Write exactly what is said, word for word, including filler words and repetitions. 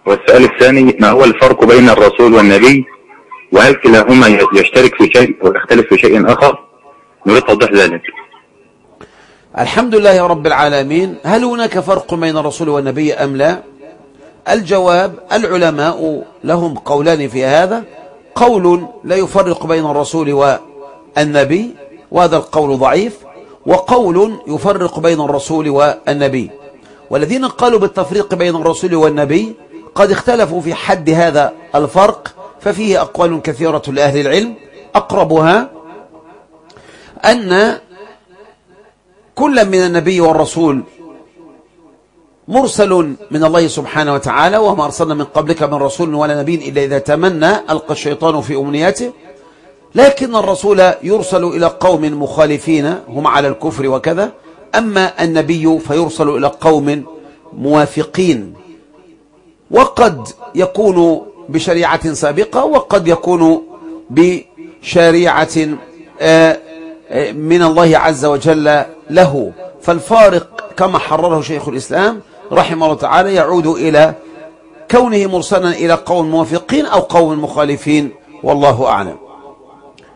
والسؤال الثاني: ما هو الفرق بين الرسول والنبي؟ وهل كلاهما يشترك في شيء ويختلف في شيء آخر؟ نريد توضيح ذلك. الحمد لله رب العالمين. هل هناك فرق بين الرسول والنبي أم لا؟ الجواب: العلماء لهم قولان في هذا. قول لا يفرق بين الرسول والنبي، وهذا القول ضعيف، وقول يفرق بين الرسول والنبي. والذين قالوا بالتفريق بين الرسول والنبي قد اختلفوا في حد هذا الفرق، ففيه أقوال كثيرة لأهل العلم. أقربها أن كل من النبي والرسول مرسل من الله سبحانه وتعالى، وما أرسلنا من قبلك من رسول ولا نبي إلا إذا تمنى ألقى الشيطان في أمنياته. لكن الرسول يرسل إلى قوم مخالفين هم على الكفر وكذا، أما النبي فيرسل إلى قوم موافقين، وقد يكون بشريعة سابقة وقد يكون بشريعة من الله عز وجل له. فالفارق كما حرره شيخ الإسلام رحمه الله تعالى يعود إلى كونه مرسلا إلى قوم موافقين أو قوم مخالفين، والله أعلم.